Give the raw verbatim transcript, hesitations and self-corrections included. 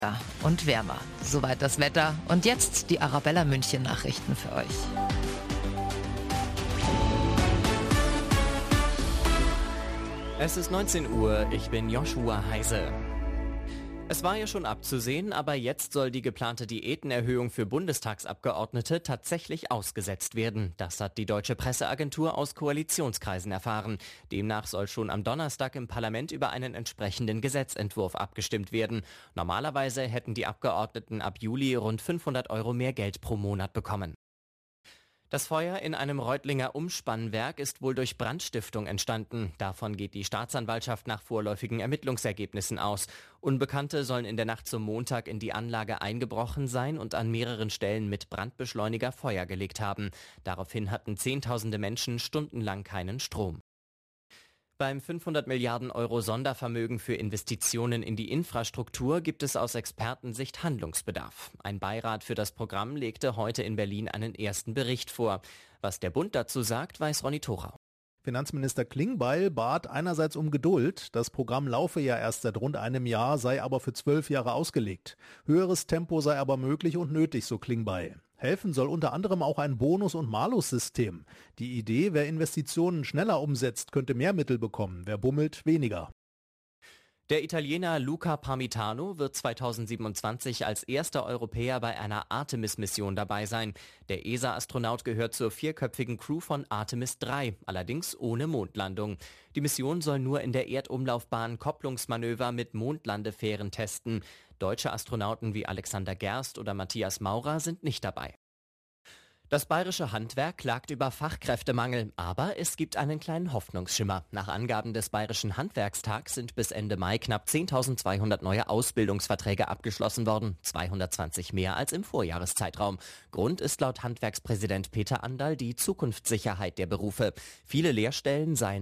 Ja, und wärmer. Soweit das Wetter. Und jetzt die Arabella München Nachrichten für euch. Es ist neunzehn Uhr, ich bin Joshua Heise. Es war ja schon abzusehen, aber jetzt soll die geplante Diätenerhöhung für Bundestagsabgeordnete tatsächlich ausgesetzt werden. Das hat die Deutsche Presseagentur aus Koalitionskreisen erfahren. Demnach soll schon am Donnerstag im Parlament über einen entsprechenden Gesetzentwurf abgestimmt werden. Normalerweise hätten die Abgeordneten ab Juli rund fünfhundert Euro mehr Geld pro Monat bekommen. Das Feuer in einem Reutlinger Umspannwerk ist wohl durch Brandstiftung entstanden. Davon geht die Staatsanwaltschaft nach vorläufigen Ermittlungsergebnissen aus. Unbekannte sollen in der Nacht zum Montag in die Anlage eingebrochen sein und an mehreren Stellen mit Brandbeschleuniger Feuer gelegt haben. Daraufhin hatten Zehntausende Menschen stundenlang keinen Strom. Beim fünfhundert Milliarden Euro Sondervermögen für Investitionen in die Infrastruktur gibt es aus Expertensicht Handlungsbedarf. Ein Beirat für das Programm legte heute in Berlin einen ersten Bericht vor. Was der Bund dazu sagt, weiß Ronny Thorau. Finanzminister Klingbeil bat einerseits um Geduld. Das Programm laufe ja erst seit rund einem Jahr, sei aber für zwölf Jahre ausgelegt. Höheres Tempo sei aber möglich und nötig, so Klingbeil. Helfen soll unter anderem auch ein Bonus- und Malus-System. Die Idee, wer Investitionen schneller umsetzt, könnte mehr Mittel bekommen, wer bummelt, weniger. Der Italiener Luca Parmitano wird zweitausendsiebenundzwanzig als erster Europäer bei einer Artemis-Mission dabei sein. Der E S A-Astronaut gehört zur vierköpfigen Crew von Artemis drei, allerdings ohne Mondlandung. Die Mission soll nur in der Erdumlaufbahn Kopplungsmanöver mit Mondlandefähren testen. Deutsche Astronauten wie Alexander Gerst oder Matthias Maurer sind nicht dabei. Das bayerische Handwerk klagt über Fachkräftemangel, aber es gibt einen kleinen Hoffnungsschimmer. Nach Angaben des Bayerischen Handwerkstags sind bis Ende Mai knapp zehntausendzweihundert neue Ausbildungsverträge abgeschlossen worden, zweihundertzwanzig mehr als im Vorjahreszeitraum. Grund ist laut Handwerkspräsident Peter Anderl die Zukunftssicherheit der Berufe. Viele Lehrstellen seien